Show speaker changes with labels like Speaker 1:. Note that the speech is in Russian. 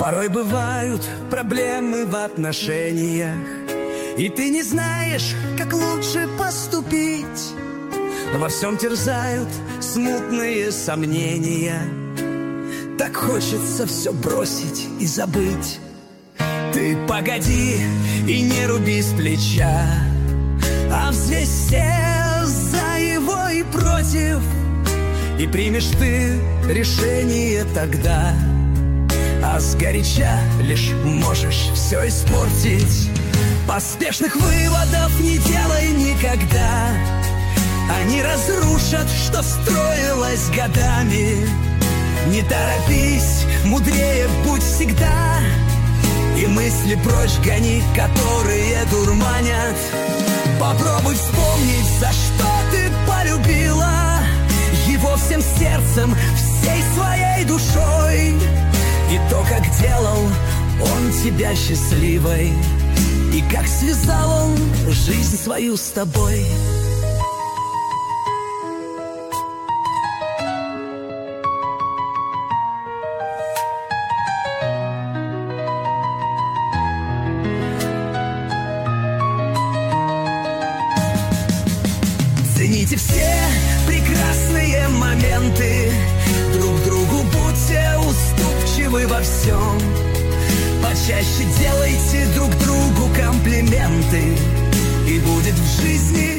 Speaker 1: Порой бывают проблемы в отношениях, и ты не знаешь, как лучше поступить. Во всем терзают смутные сомнения. Так хочется все бросить и забыть. Ты погоди и не руби с плеча, а взвесь все за его и против, и примешь ты решение тогда. А сгоряча лишь можешь все испортить. Поспешных выводов не делай никогда. Они разрушат, что строилось годами. Не торопись, мудрее будь всегда, и мысли прочь гони, которые дурманят. Попробуй вспомнить, за что ты полюбила его всем сердцем, всей своей душой. И то, как делал он тебя счастливой, и как связал он жизнь свою с тобой. Цените все прекрасные моменты, друг другу будьте уступчивы во всем. Почаще делайте друг другу комплименты, и будет в жизни